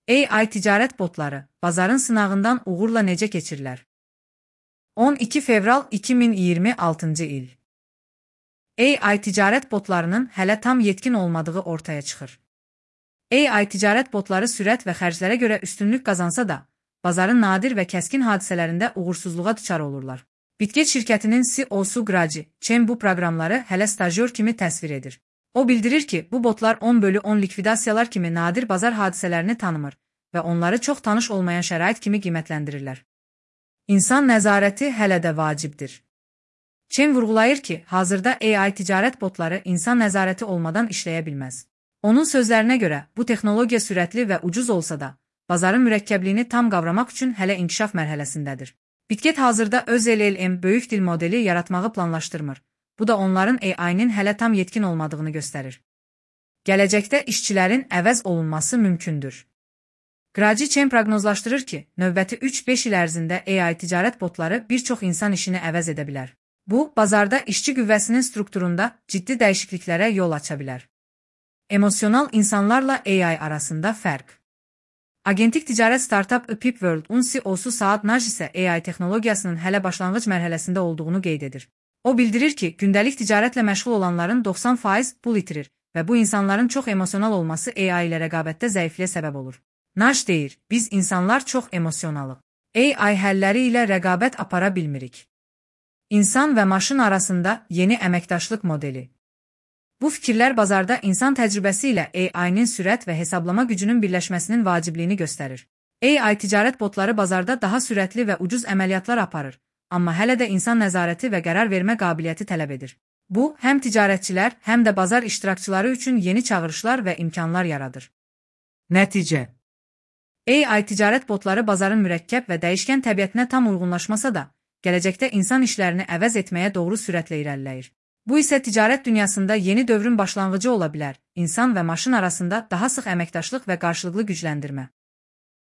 AI ticarət botları bazarın sınağından uğurla necə keçirlər? 12 fevral 2026-cı il. AI ticarət botlarının hələ tam yetkin olmadığı ortaya çıxır. AI ticarət botları sürət və xərclərə görə üstünlük qazansa da, bazarın nadir və kəskin hadisələrində uğursuzluğa düçar olurlar. Bitget şirkətinin CEO-su Graci Chen bu proqramları hələ stajyor kimi təsvir edir. O bildirir ki, bu botlar 10/10 likvidasiyalar kimi nadir bazar hadisələrini tanımır və onları çox tanış olmayan şərait kimi qiymətləndirirlər. İnsan nəzarəti hələ də vacibdir. Chen vurğulayır ki, hazırda AI ticarət botları insan nəzarəti olmadan işləyə bilməz. Onun sözlərinə görə, bu texnologiya sürətli və ucuz olsa da, bazarın mürəkkəbliyini tam qavramaq üçün hələ inkişaf mərhələsindədir. Bitget hazırda öz LLM böyük dil modeli yaratmağı planlaşdırmır. Bu da onların AI-nin hələ tam yetkin olmadığını göstərir. Gələcəkdə işçilərin əvəz olunması mümkündür. Graci Chen proqnozlaşdırır ki, növbəti 3-5 il ərzində AI ticarət botları bir çox insan işini əvəz edə bilər. Bu, bazarda işçi qüvvəsinin strukturunda ciddi dəyişikliklərə yol aça bilər. Emosional insanlarla AI arasında fərq. Agentik ticarət startup Pipworld-un CEO-su Saad Naj isə AI texnologiyasının hələ başlanğıc mərhələsində olduğunu qeyd edir. O bildirir ki, gündəlik ticarətlə məşğul olanların 90% pul itirir və bu insanların çox emosional olması AI ilə rəqabətdə zəifliyə səbəb olur. Naj deyir, biz insanlar çox emosionalıq. AI həlləri ilə rəqabət apara bilmirik. İnsan və maşın arasında yeni əməkdaşlıq modeli. Bu fikirlər bazarda insan təcrübəsi ilə AI-nin sürət və hesablama gücünün birləşməsinin vacibliyini göstərir. AI ticarət botları bazarda daha sürətli və ucuz əməliyyatlar aparır, amma hələ də insan nəzarəti və qərar vermə qabiliyyəti tələb edir. Bu, həm ticarətçilər, həm də bazar iştirakçıları üçün yeni çağırışlar və imkanlar yaradır. Nəticə: AI ticarət botları bazarın mürəkkəb və dəyişkən təbiətinə tam uyğunlaşmasa da, gələcəkdə insan işlərini əvəz etməyə doğru sürətlə irəliləyir. Bu isə ticarət dünyasında yeni dövrün başlanğıcı ola bilər, insan və maşın arasında daha sıx əməkdaşlıq və qarşılıqlı gücləndirmə.